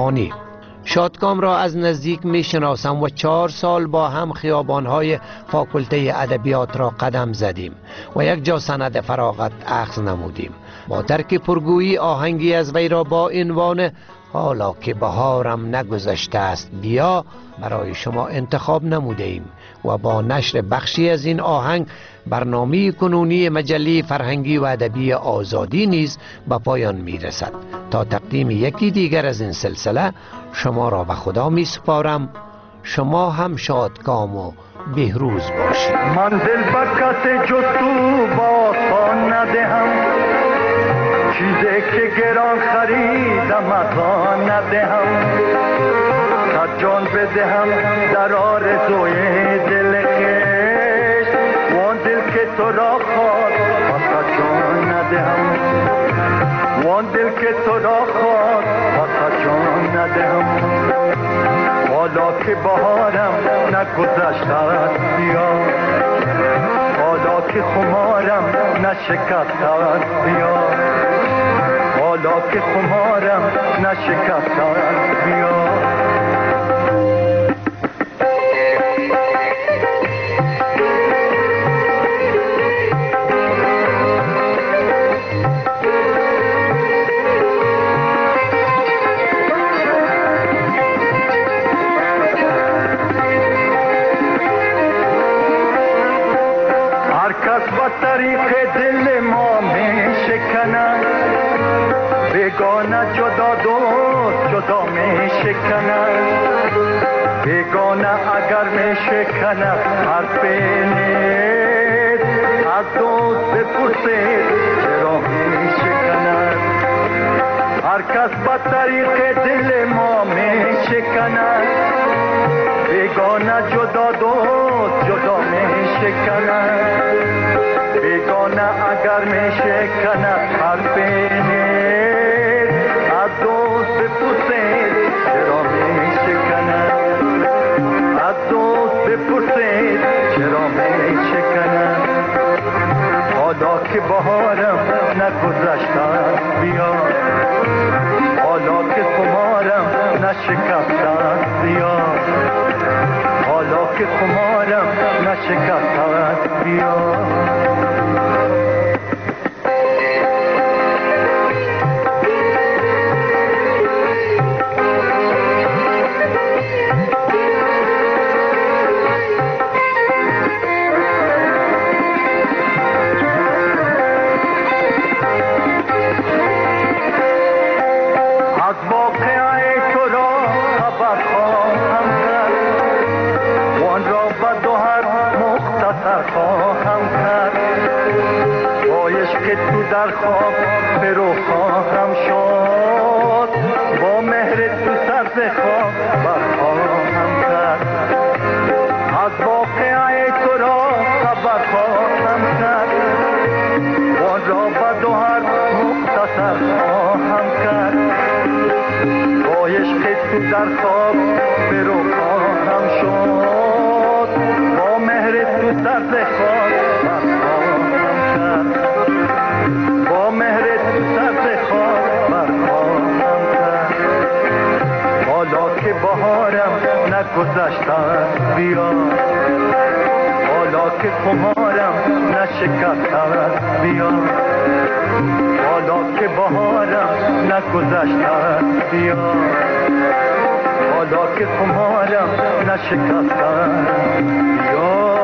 فانی. شادکام را از نزدیک می شناسم و 4 سال با هم خیابانهای فاکولته ادبیات را قدم زدیم و یک جا سند فراغت اخذ نمودیم. با ترک پرگویی آهنگی از وی را با عنوان حالا که بهارم نگذشته است بیا برای شما انتخاب نموده ایم و با نشر بخشی از این آهنگ برنامه کنونی مجله فرهنگی و ادبی آزادی نیز به پایان می رسد. تا تقدیم یکی دیگر از این سلسله شما را به خدا می سپارم. شما هم شادکام و بهروز باشید. منزل بکت جو تو با ندهم، چیزی که گران خریدم ازا ندهم، صد جان بدهم در آرزوی دل خیش، وان دل که تو را خواست واسه جان ندهم، وان دل که تو را خواست واسه جان ندهم. حالا که بهارم نگذشته است بیا، حالا که خمارم نشکسته است بیا، حالا که خمارم نشکسته است بیا. طریق دل ما می شکنند، بیگانه جدا دوست جدا می شکنند، بیگانه اگر می شکند حرف نیست، از دوست بپرسید چرا می شکند. هر کس به طریق دل ما می شکند، بیگانه جدا دوست جدا می شکند، بیگانه اگر می شکند حرف نیست، از دوست بپرسید چرا می شکند، از دوست بپرسید چرا می شکند. حالا که بهارم نگذشته است بیا، حالا که خمارم نشکسته است بیا، حالا که خمارم نشکسته است بیا. در خواب برو خواهم شد، با مهر تو سر خواب برخواهم کرد، از واقعه تو را خبر خواهم کرد، وان را به دو هر مختصر خواهم کرد، با عشق تو در خواب برو خواهم شد، با مهر تو سر خواب برخواهم کرد، با مهر تو سر خواب برخواهم کرد. حالا که بهارم نگذشته است بیا، حالا که خمارم نشکسته است بیا، حالا که بهارم نگذشته است بیا، حالا که خمارم نشکسته است بیا.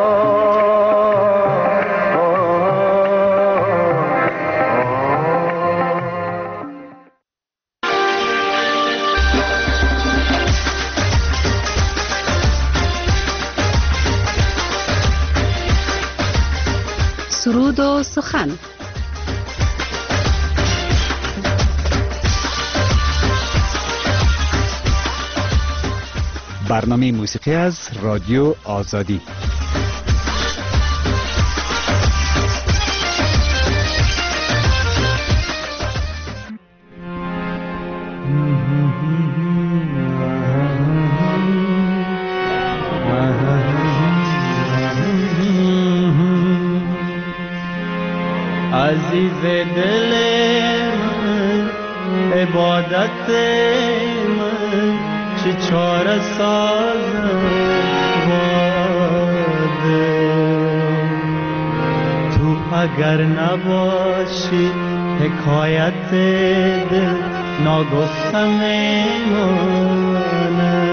سرود و سخن. برنامه موسیقی از رادیو آزادی. عزیز دل من، عبادت من، چاره سازم باده. تو اگر نباشی حکایت دل ناگفته میمانه.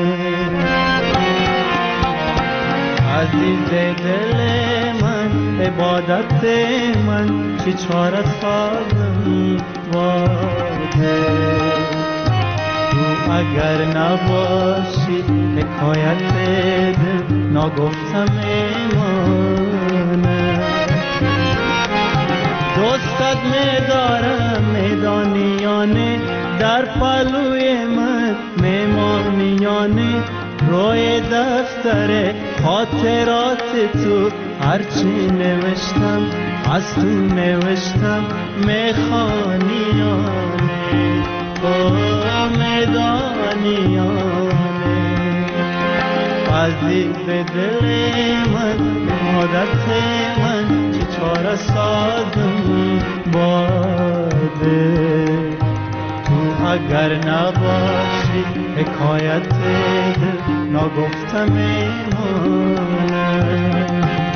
عزیز دل من عبادت من چی چاره سازم باده. تو اگر نباشی حکایت دل ناگفته میمانه. دوستت میدارم میدانیانه در پلوی من میمانیانه. روی دفتر خاطرات تو هرچی نوشتم از تو نوشتم میخوانیانه. میدانیانه عزیز دل من عادت من چه چاره سازم باده. تو اگر نباشی حکایت دل ناگفته میمانه.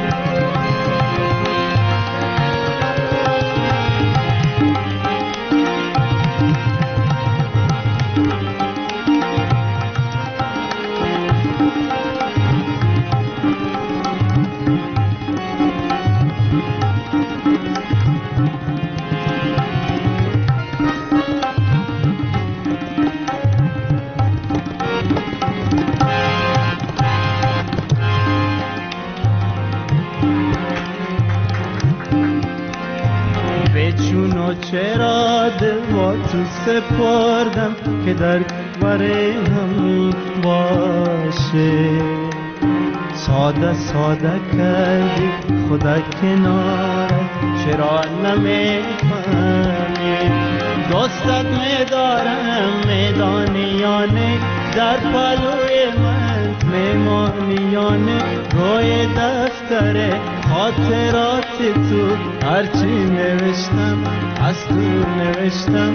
چرا دل با تو سپردم که در بره هم باشه. ساده ساده کردی خدا کنارت چرا نمیفهمی. دوستت میدارم میدانیانه در پلوی من میمانیانه. روی دفتر خاطرات تو هرچی نوشتم از تو نوشتم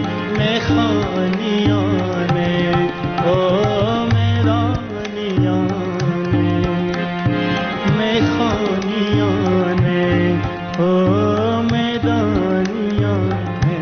میخوانیانه. او میدانیانه میخوانیانه. او میدانیانه.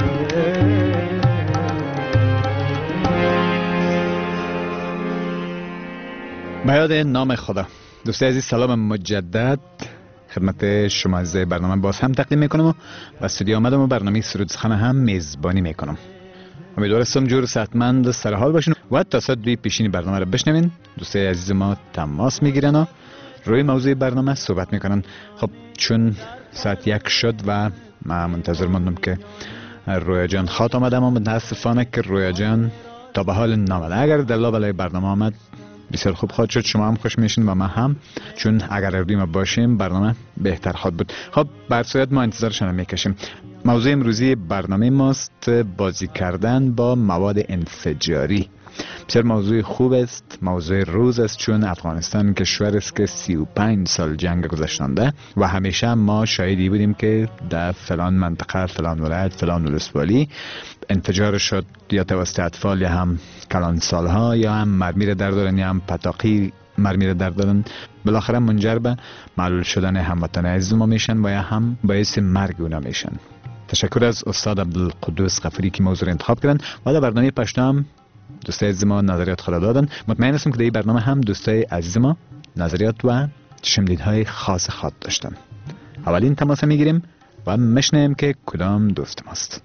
به یاد نام خدا. دوستای عزیز سلام مجدد خدمت شما عزیزای برنامه باز هم تقدیم میکنم و استودیو آمدم و برنامه سرود سخن هم میزبانی میکنم. امیدوارم جور صحتمند سر حال باشین و تا ساعت 2 پیشین برنامه رو بشنوین. دوستای عزیز ما تماس میگیرن و روی موضوع برنامه صحبت میکنن. خب چون ساعت 1 شد و من منتظر موندم که رویا جان خاط آمدم و متاسفانه که رویا جان تا به حال نامده. اگر دلا بلای برنامه آمد بسیار خوب خواهد شد، شما هم خوش میشین و ما هم، چون اگر اردوی ما باشیم برنامه بهتر خواهد بود. خب برسایت ما انتظارشان میکشیم. موضوع امروزی برنامه ماست بازی کردن با مواد انفجاری. بسیار موضوع خوب است، موضوع روز است، چون افغانستان کشور است که 35 سال جنگ گذشتانده و همیشه ما شاهدی بودیم که در فلان منطقه، فلان ولایت، فلان ولسوالی انفجار شد، یا توسط اطفال یا هم کلانسالها، یا هم مرمی را در دارن یا هم پتاقی مرمی را در دارن، بالاخره منجر به معلول شدن هموطن عزیز ما میشن و یا هم باعث مرگ اونا میشن. تشکر از استاد عبدالقدوس غفوری که موضوع انتخاب کردن و در برنامه پشت هم دوستای عزیز ما نظریات خود دادن. مطمئن هستم که در این برنامه هم دوستای عزیز ما نظریات و شمدیدهای خاص خود داشتن. اولین تماس میگیریم و میشنیم که کدام دوست ماست.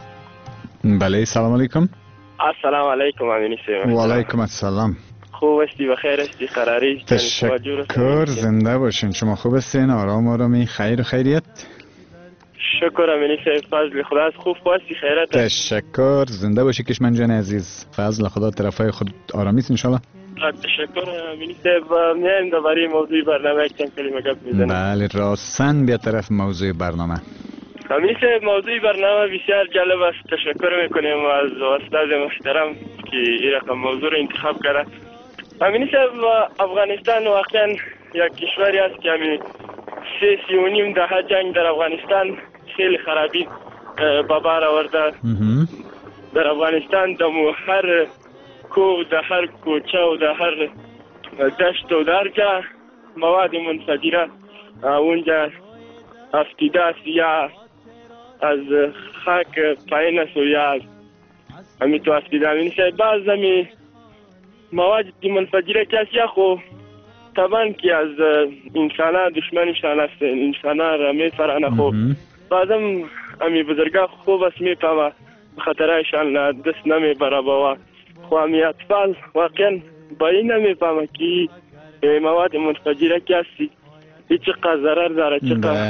بله سلام علیکم. السلام علیکم امینی سیم. و علیکم السلام. خوب هستی؟ بخیر هستی؟ قراری؟ تشکر، زنده باشین. شما خوب هستین؟ آرام آرامی، خیر و خیریت؟ شکر امینی سیم، فضل خدا از خوب هستی، خیرت؟ تشکر، زنده باشی کشمن جان عزیز. فضل خدا طرفای خود آرامی است ان شاء الله. تشکر امینی سیم. میایم درباره موضوع برنامه چند کلمه گپ میزنیم. بله راستن بیا طرف موضوع برنامه. امینی سیم، موضوع برنامه بسیار جالب است. تشکر میکنیم از استاد محترم که این رقم موضوع رو انتخاب کرده. امینی سیم، افغانستان واقعا یک کشوری است که همین 3.5 دهه جنگ در افغانستان خیلی خرابی به بار آورده. در افغانستان دمو هر کوه در هر کوچه و در هر دشت و در جا مواد منفجره اونجا افتیده است یا از خاک پایین است و یا همی تو افتیده میشه. بعض همی مواد منفجره کسی خو طبعا که از انسان ها دشمنشان است، انسان ها را میفرانه خو بعضم همی بزرگا خوب است میفهمه خطرهایشان دست نمیبره با خو همی اطفال واقعا با این نمیفهمه که مواد منفجره کسی چقدر ضرر داره چقدر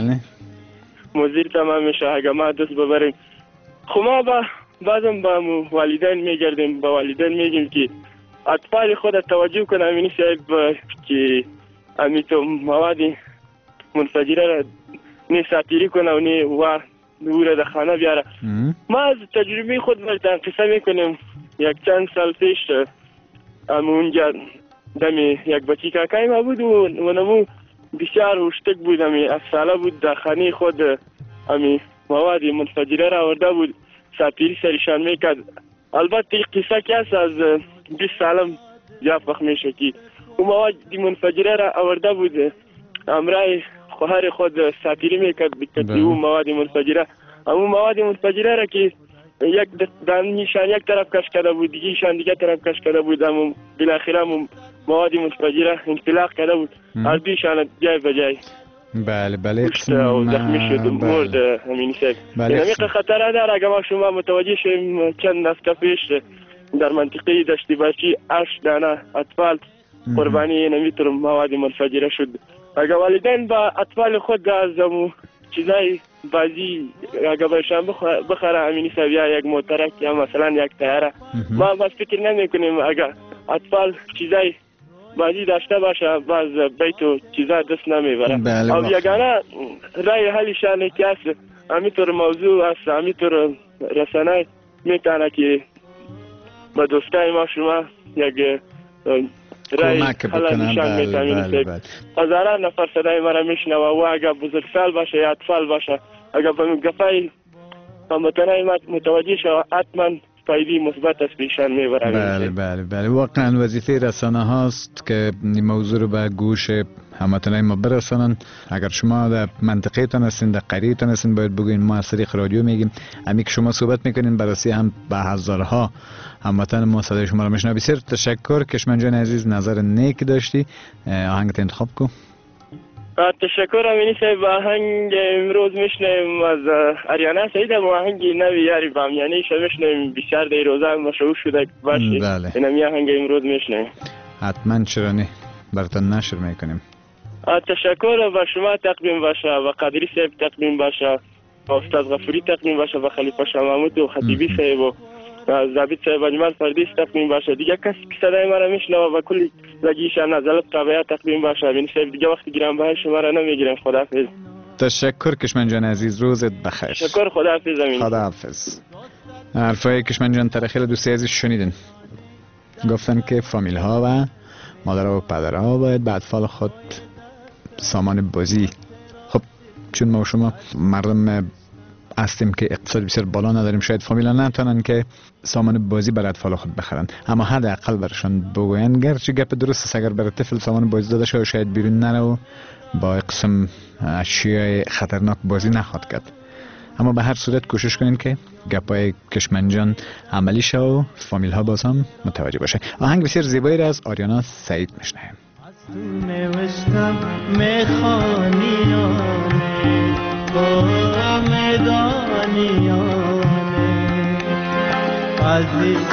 مضر تمام میشه اگه ما دست ببریم. خو ما بعضم با والدین میگردیم، با والدین میگیم که اطفال خود توجه کنه امینی صاحب که امی تو مواد منفجره را نی ساتیری کنه و نی و نور در خانه بیاره. ما از تجربه خود برتن قصه میکنیم. یک چند سال پیش اونجا دمی یک بچی کاکای ما بود و نمو بسیار هوشتک بود، امی از ساله بود در خانه خود امی مواد منفجره را آورده بود ساتیری سرشان میکرد. البته قصه که است از 20 سالم زیاد وقت میشه که اون مواد منفجره را آورده بود امرای خواهر خود ساتیری میکرد بکتی اون مواد منفجره. اون مواد منفجره را که یک دانشان یک طرف کش کرده بود دیگهشان دیگه طرف کش کرده بود، اما بالاخره مواد منفجره انطلاق کرده بود از دویشان جای بجای. بله بله زخمی شد مرد همین شکل. این خطره داره اگر ما شما متوجه شویم. چند هفته پیش در منطقه دشت برچی 8 دانه اطفال قربانی نمیتونم مواد منفجره شد. اگر والدین با اطفال خود از چیزای بازی اگر برشان بخره امینی سویا یک موترک یا مثلا یک تیاره ما بس فکر نمی کنیم اگر اطفال چیزای بازی داشته باشه باز بیتو چیزا دست نمیبره. او یگانه رای حلشانه که است همینطور موضوع است، همینطور رسانه میتونه که با دوستای ما شما یک رای حلشان میتونه. هزاران نفر صدای مرا میشنوه و اگر بزرگسال باشه یا اطفال باشه اگر به گفای هموطنای ما متوجه شو حتما فایده مثبت است پیشان میبره. بله بله بله واقعا وظیفه رسانه هاست که این موضوع رو به گوش هموطنای ما برسانن. اگر شما در منطقه تان هستین در قریه تان هستین باید بگوین ما از طریق رادیو میگیم. امی که شما صحبت میکنین بررسی هم به هزارها هموطن ما صدای شما رو میشنوه. بسیار تشکر کشمن جان عزیز، نظر نیک داشتی. آهنگت انتخاب کو. تشکر امینی صاحب. آهنگ امروز میشنیم از اریانا سعید، آهنگ نوی یاری بامیانی میشنیم بسیار در روزا مشهور شده باشه. اینم آهنگ امروز میشنیم. حتما چرا نه براتون نشر میکنیم. تشکر و شما تقدیم باشه و قادری صاحب تقدیم باشه و استاد غفوری تقدیم باشه و خلیفه شاه محمود و خطیبی صاحب و ضابط صاحب اجمل فردیس تقدیم باشه. دیگه کسی که صدای ما را میشنوه و کلی لگیشان نزلت تابعه تقدیم باشه. ببین صاحب دیگه وقتی گرانبهای شما را نمیگیرم. خداحافظ. تشکر کشمن جان عزیز، روزت بخیر. تشکر، خداحافظ. امین. خداحافظ. حرفای کشمن جان ترخیل دوستی عزیز شنیدن. گفتن که فامیل ها و مادر و پدر ها باید به اطفال خود سامان بازی، خب چون ما و شما مردم هستیم که اقتصاد بسیار بالا نداریم، شاید فامیلا نتونن که سامان بازی برای اطفال خود بخرن، اما حداقل برشان بگوین گرچه گپ درست است اگر برای طفل سامان بازی داده شد شاید بیرون نره و با قسم اشیاء خطرناک بازی نخواد کرد. اما به هر صورت کوشش کنین که گپای کشمنجان عملی شه و فامیل ها باز هم متوجه باشه. آهنگ بسیار زیبایی را از آریانا سعید میشنویم. تو نوشتم میخوانیانه با میدانیانه عزیز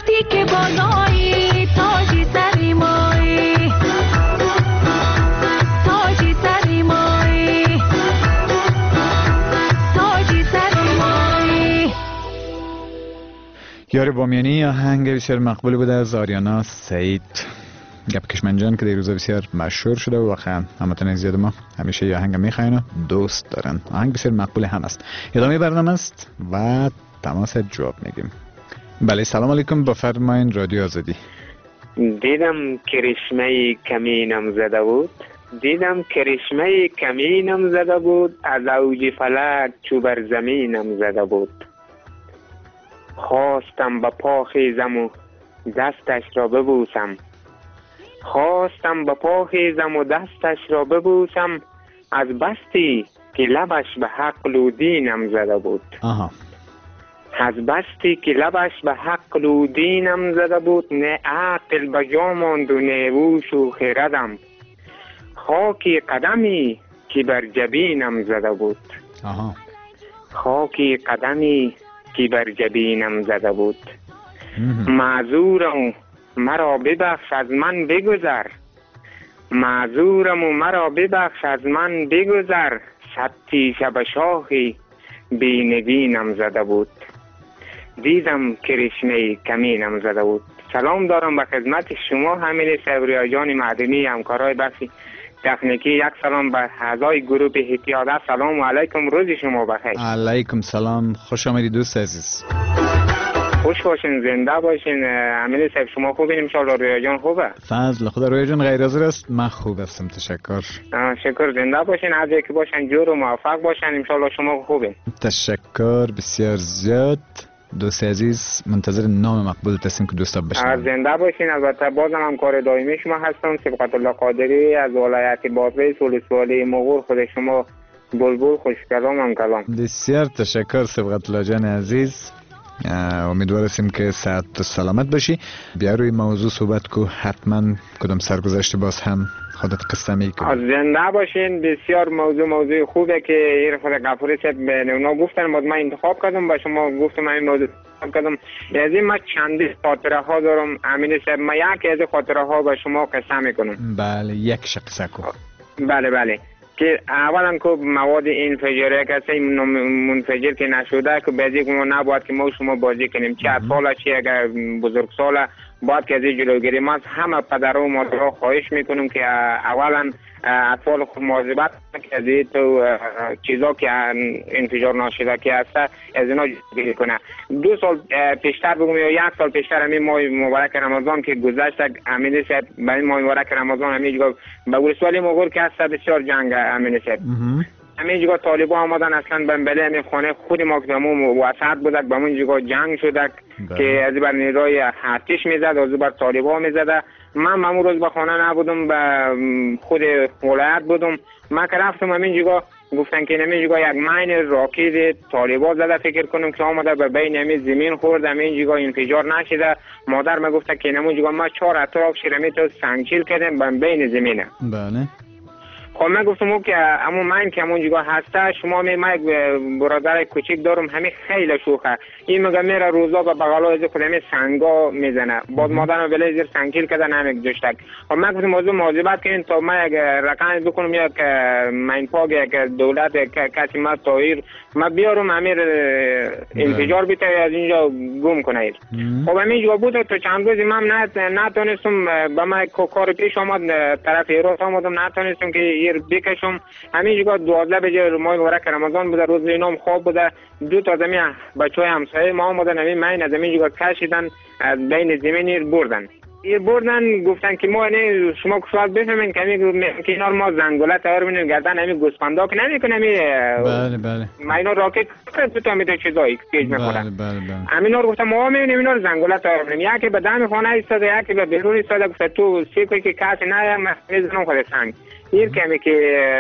گفتی که بالایی تاجی سری مایی، تاجی سری مایی، تاجی سری مایی. یار بامیانی آهنگ بسیار مقبول بوده از آریانا سعید، گپ کشمنجان که در روزا بسیار مشهور شده و واقعا هموطنان زیاد ما همیشه یه آهنگ میخواین و دوست دارن. آهنگ بسیار مقبول هم است. ادامه برنامه است و تماس جواب میگیم. بله سلام علیکم، بفرمایین رادیو آزادی. دیدم کرشمه کمینم زده بود، دیدم کرشمه کمینم زده بود، از اوج فلک چو بر زمینم زده بود. خواستم به پا خیزم و دستش را ببوسم، خواستم به پا خیزم و دستش را ببوسم، از بستی که لبش به حق و دینم زده بود. از بستی که لبش به حق و دینم زده بود، نه عقل به جا ماند و نه هوش و خردم، خاکی قدمی که بر جبینم زده بود. خاکی قدمی که بر جبینم زده بود. معذورم مرا ببخش از من بگذر، معذورم و مرا ببخش از من بگذر، صد شب شاخی بینبینم زده بود. دیدم کرشمه کمینم زده بود. سلام دارم به خدمت شما همین صبریا جان معدنی، همکارای بخش تکنیکی. یک سلام به اعضای گروه احتیاطه. سلام علیکم، روز شما بخیر. علیکم سلام، خوش آمدید دوست عزیز. خوش باشین، زنده باشین. امیر صاحب شما خوبین؟ ان شاء الله رویا جان خوبه؟ فضل خدا. رویا جان غیر حاضر است؟ من خوب هستم تشکر. شکر، زنده باشین، از که باشین جور و موفق باشین. ان شاء الله شما خوبین. تشکر بسیار زیاد. دوست عزیز منتظر نام مقبول هستیم که دوستا بشنویم. زنده باشین. البته بازم همکار دائمی شما هستم، سبقت الله قادری از ولایت بادغیس ولسوالی مغور. خود شما بلبل خوش کلام کلام. بسیار تشکر سبقت الله جان عزیز. امیدوار هستیم که صحت و سلامت باشی. بیا روی موضوع صحبت کو، حتما کدام سرگذشت باز هم خودت قصه میکنی. زنده باشین. بسیار موضوع خوبه که این خود غفوری صاحب به نونا گفتن، بعد من انتخاب کردم با شما گفتم این موضوع انتخاب کردم. از این من چندی خاطره ها دارم امین صاحب، من یکی از خاطره ها به شما قصه میکنم. بله یک قصه کو. بله که اولا که مواد انفجاری که منفجر که نشده که بازی کنم نباید که ما شما بازی کنیم، چه اطفال چه اگر بزرگ سال باید که از این جلوگیری. ما همه پدر و مادرها خواهش میکنم که اولا اطفال خود مواظبت که از این تو چیزا که انفجار ناشده که هست از اینا جلوگیری کنه. 2 سال پیشتر بگم یا 1 سال پیشتر همین ماه مبارک رمضان که گذشت، امین صاحب به این ماه مبارک رمضان همین جگاه به ولسوالی مغور که هست بسیار جنگ امین صاحب. همین جگاه طالبا آمدن اصلا بله همین خانه خود ما که همون وسط بودک به همون جگاه جنگ شدک که از بر نیروی ارتش میزد، از بر طالبا میزد. من همون روز به خانه نبودم، به خود ولایت بودم. من که رفتم همین جگاه گفتن که همین جگاه یک مین راکت طالبا زده، فکر کنم که آمده به بین همین زمین خورد، همین جگاه انفجار نشده. مادر ما گفت که همون جگاه ما 4 اطراف شیرمی تو سنگچیل کردیم به بین زمینه. بله. خب من گفتم که اما من که همون جگاه هسته شما من برادر کوچیک دارم همین خیلی شوخه، این میگه میره روزا به بغلا از خود همین سنگا میزنه، بعد مادرم ولی زیر سنگیل کده نمیگذاشتک. خب من گفتم موضوع مواظبت کنین تا من یک رقم بکنم یا که من پاگ یک دولت کسی ما تایر ما بیارم امیر انفجار بیته از اینجا گم کنه. خب همین جگاه بود تا چند روزی من نتونستم به من کار پیش آمد، طرف ایران آمدم نتونستم که بکشم. همین جگاه 12 بجه ماه مبارک رمضان بوده، روز اینام خواب بوده. 2 تا زمین بچهای همسایه ما آمدن همین مین از همین جگاه کشیدن، از بین زمین بردن گفتن که ما نه شما کشوال بفهمین که همین کنار ما زنگوله تیار بینیم گردن همین گوسفندا که نمیکنه همین. بله ما اینا راکت تو همیشه چیزایی پیش میخوره. همین رو گفتم ما میبینیم اینا رو زنگوله تیار بینیم. یکی به دم خانه ایستاده، یکی به بیرون ایستاده. گفت تو سیکوی که کسی نه میزنم خود سنگ این کمی که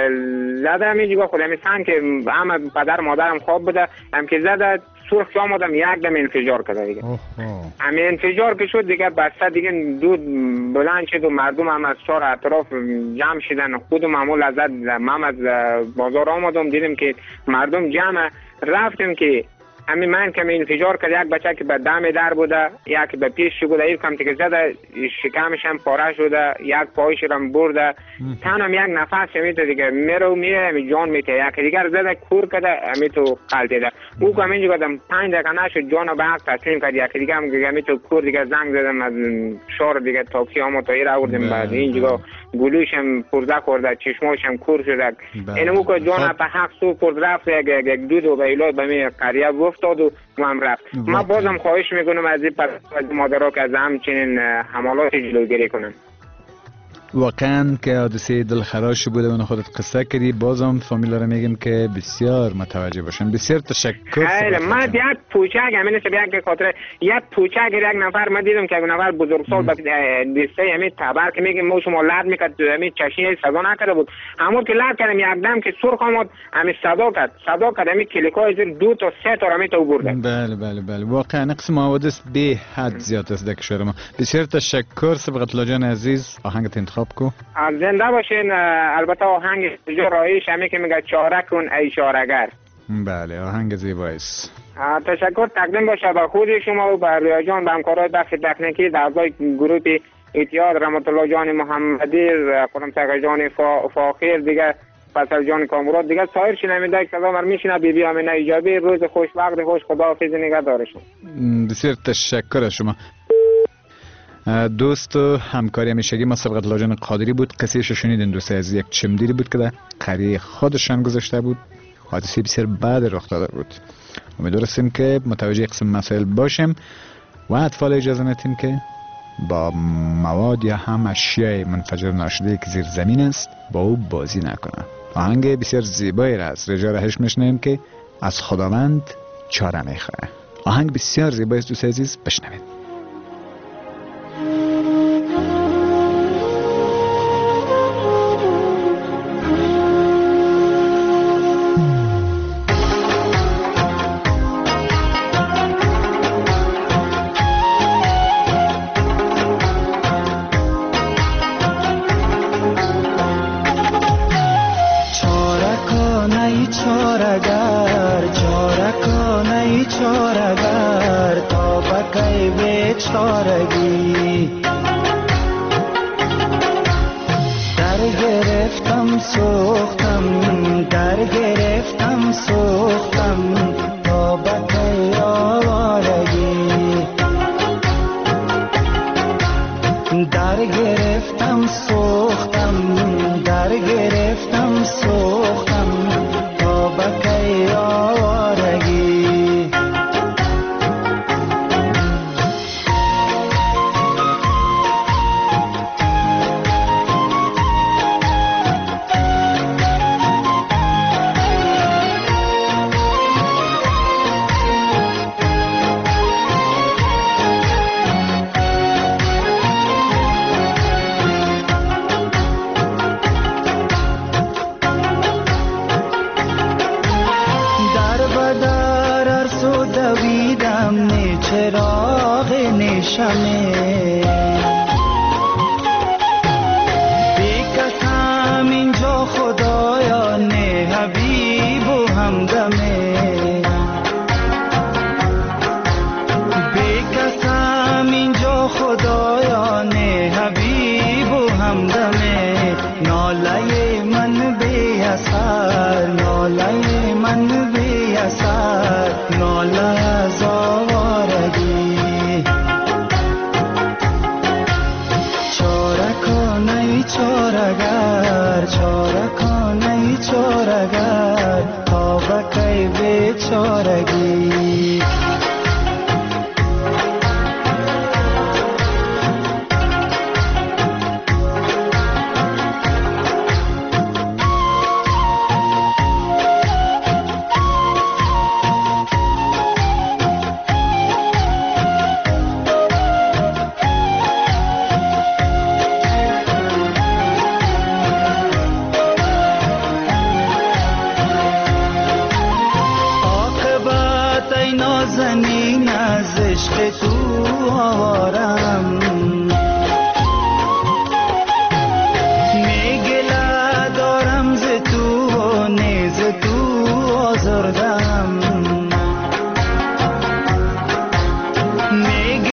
زده همین جگاه خود همین سنگ که همه پدر مادرم خواب بوده هم که زده سرخ جا آمدم یک دم انفجار کرده دیگه. همین انفجار که شد دیگه بسته دیگه دود بلند شد و مردم هم از 4 اطراف جمع شدن. خود معمول لذت من از بازار آمدم دیدم که مردم جمع، رفتم که همین من که انفجار کرد، یک بچه که به دم در بوده، یک به پیش بوده، این کم که زده شکمش هم پاره شده، یک پایش هم برده، تنم یک نفس همیتو دیگه میره همی جان میته، یک دیگر زده کور کرده همیتو قلتیده. او که همینجا گفتم 5 دقیقه نشد جانو به حق تسلیم کرد، یک دیگه هم همیتو کور دیگه زنگ زدم از شهر دیگه تاکسی هم تا ایره آوردیم، بعد اینجا گلوش هم پرزه خورده، چشماش هم کور شده. اینمو که جان به حق سو کرد رفت، یک دود و بیلای به می قریه افتاد و هم رفت. ما بازم خواهش میکنم از این مادرها که از همچنین حملات جلوگیری کنن. واقعا که حادثه دلخراش بوده و خودت قصه کردی، بازم فامیلا رو میگم که بسیار متوجه باشن. بسیار تشکر. خیلی من یک پوچک همین یک خاطر یک پوچک یک نفر من دیدم که یک نفر بزرگسال به دسته همین تبر که میگم ما شما لرد میکرد همین چشمی صدا نکرده بود، همون که لرد کردم یک دم که سرخ آمد همین صدا کرد همین کلیکای زیر 2 تا 3 تا همین تو برده. بله واقعا قسم حوادث به حد زیاد است در کشور ما. بسیار تشکر سبقت الله جان عزیز. آهنگت انتخاب کو. زنده باشین. البته آهنگ جو رایش همین که میگه چاره کن ای چاره‌گر. بله آهنگ زیبایی است. تشکر تقدیم باشه به خود شما و به رویا جان، به همکارای بخش تکنیکی، در اعضای گروه اتحاد رحمت الله جان محمدی، خودم سرکار جان فاخر دیگه، فصل جان کامراد دیگه، سایر شنونده که صدا مر میشنه. بی امینه ایجابی، روز خوشبخت خوش، خداحافظ، نگهدارشون. بسیار تشکر از شما. دوست و همکاری همیشگی ما سبقت الله جان قادری بود. قصهش شنیدین دوست از یک چمدیری بود که در قریه خودشان گذاشته بود. حادثه بسیار بد رخ داده بود. امیدواریم که متوجه قسم مسائل باشیم و اطفال اجازه ندیم که با مواد یا هم اشیاء منفجر ناشده که زیر زمین است با او بازی نکنه. آهنگ بسیار زیبایی را از رجا رهش میشنویم که از خداوند چاره میخواه. آهنگ بسیار زیبایی است دوست عزیز، بشنوید. نازنین از عشق تو آوارم